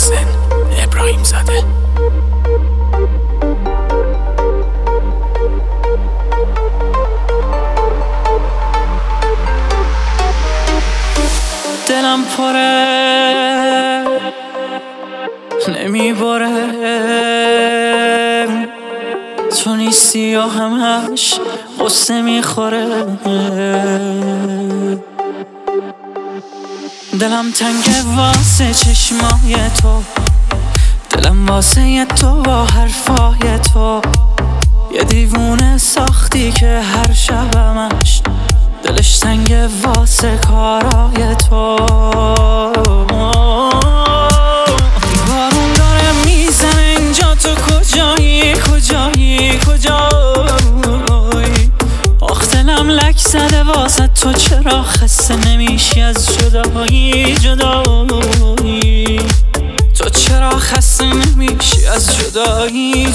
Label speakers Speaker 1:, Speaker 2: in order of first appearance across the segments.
Speaker 1: محسن ابراهیم زاده. دلم پره نمیباره، تو نیستی و همش قصه میخوره. دلم تنگه واسه چشمای تو، دلم واسه تو با حرفای تو. یه دیوونه ساختی که هر شبمش دلش تنگه واسه کارای تو. بارون داره میزنه اینجا، تو کجایی کجایی کجایی؟ آخ دلم لک زده واسه تو، چرا خسته نمیشی از جدایی جدایی؟ تو چرا خسته نمیشی از جدایی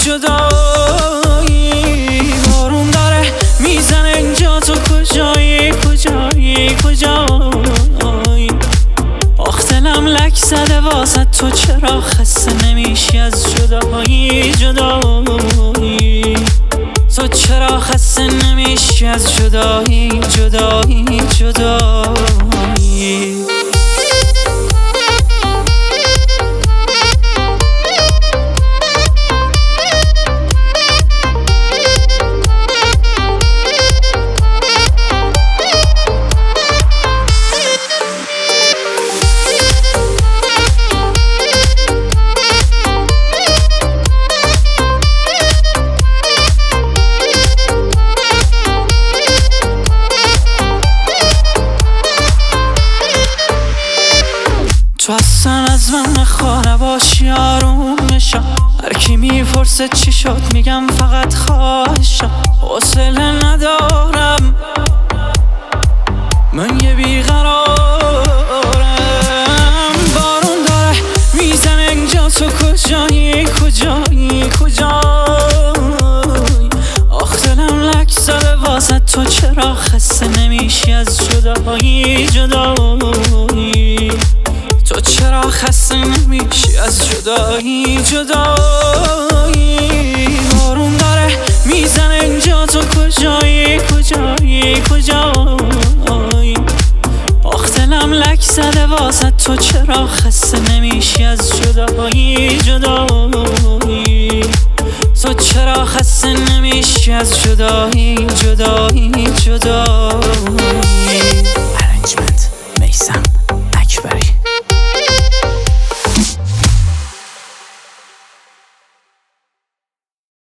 Speaker 1: جدایی؟ بارون داره میزنه اینجا، تو کجایی کجایی کجایی؟ آخ دلم لک زده واسه تو، چرا خسته نمیشی از جدایی جدایی؟ تو چرا خسته نمیشی از جدایی جدایی جدایی؟ تو اصلا از من نخوا نباشی، آروم میشم. هر کی میپرسه چی شد میگم فقط خواهشم. حوصله ندارم من یه بیقرارم. بارون داره میزنه اینجا، تو کجایی کجایی کجایی؟ آخ دلم لک زده واسه تو، چرا خسته نمیشی از جدایی جدایی؟ تو چرا خسته نمیشی از جدایی جدایی؟ بارون داره میزنه اینجا، تو کجایی کجایی کجایی؟ آخ دلم لک زده واسه تو، چرا خسته نمیشی از جدایی جدایی؟ تو چرا خسته نمیشی از جدایی جدایی جدایی؟